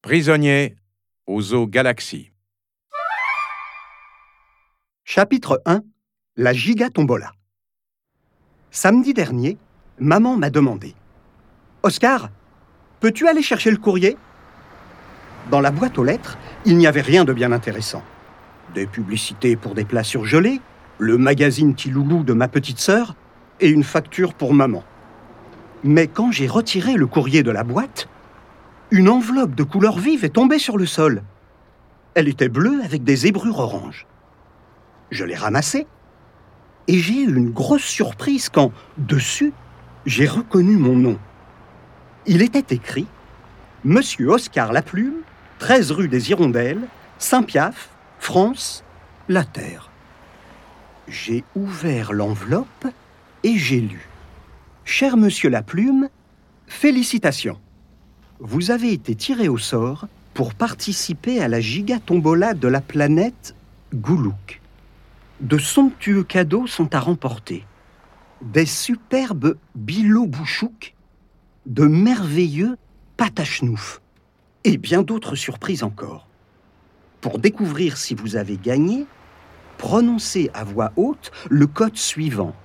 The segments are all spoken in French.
Prisonnier au zoo Galaxy. Chapitre 1. La giga-tombola. Samedi dernier, maman m'a demandé « Oscar, peux-tu aller chercher le courrier ?» Dans la boîte aux lettres, il n'y avait rien de bien intéressant. Des publicités pour des plats surgelés, le magazine Tiloulou de ma petite sœur et une facture pour maman. Mais quand j'ai retiré le courrier de la boîte, une enveloppe de couleur vive est tombée sur le sol. Elle était bleue avec des zébrures oranges. Je l'ai ramassée et j'ai eu une grosse surprise quand, dessus, j'ai reconnu mon nom. Il était écrit « Monsieur Oscar Laplume, 13 rue des Hirondelles, Saint-Piaf, France, La Terre ». J'ai ouvert l'enveloppe et j'ai lu « Cher Monsieur Laplume, félicitations. Vous avez été tiré au sort pour participer à la giga-tombola de la planète Goulouk. De somptueux cadeaux sont à remporter. Des superbes bilo-bouchouk, de merveilleux patachnouf et bien d'autres surprises encore. Pour découvrir si vous avez gagné, prononcez à voix haute le code suivant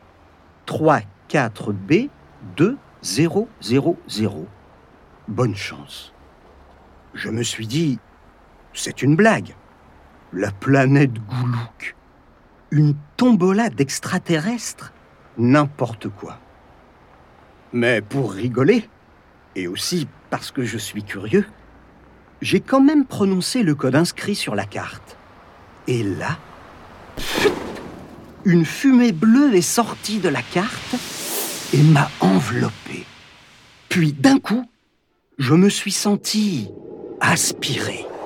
34B2000. Bonne chance. Je me suis dit, c'est une blague. La planète Goulouk. Une tombola d'extraterrestres, n'importe quoi. Mais pour rigoler, et aussi parce que je suis curieux, j'ai quand même prononcé le code inscrit sur la carte. Et là, une fumée bleue est sortie de la carte et m'a enveloppé. Puis d'un coup, je me suis senti aspiré.